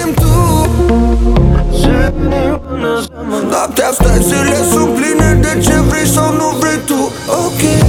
venim tu. Noaptea asta zile sunt pline de ce vrei sau nu vrei tu. Ok.